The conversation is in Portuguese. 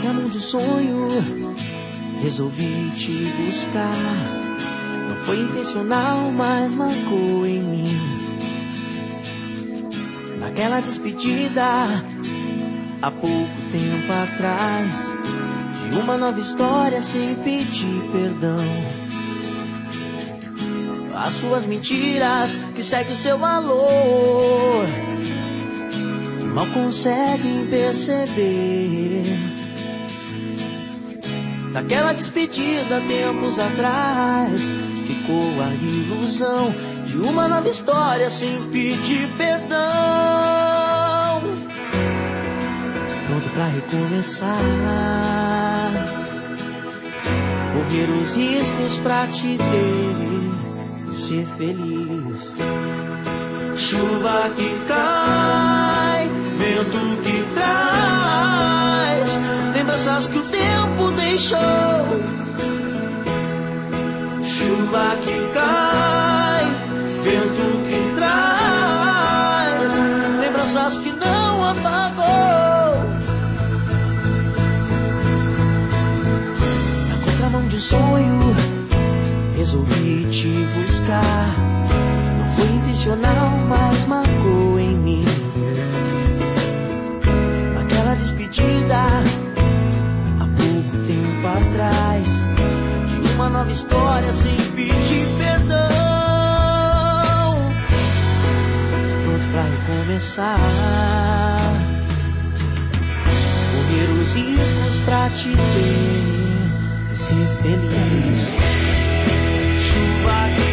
contramão de sonho, resolvi te buscar. Não foi intencional, mas marcou em mim. Naquela despedida, há pouco tempo atrás, de uma nova história sem pedir perdão. As suas mentiras que seguem o seu valor, mal conseguem perceber. Daquela despedida tempos atrás, ficou a ilusão de uma nova história sem pedir perdão. Pronto pra recomeçar, correr os riscos pra te ter e ser feliz. Chuva que cai, vento que traz lembranças que o tempo deixou. Chuva que cai, vento que traz lembranças que não apagou. Na contramão de sonho, resolvi te buscar. Não foi intencional, mas marcou em mim. Naquela despedida, há pouco tempo atrás, de uma nova história sem pedir perdão. Pronto pra recomeçar, correr os riscos pra te ter e ser feliz. Chuva que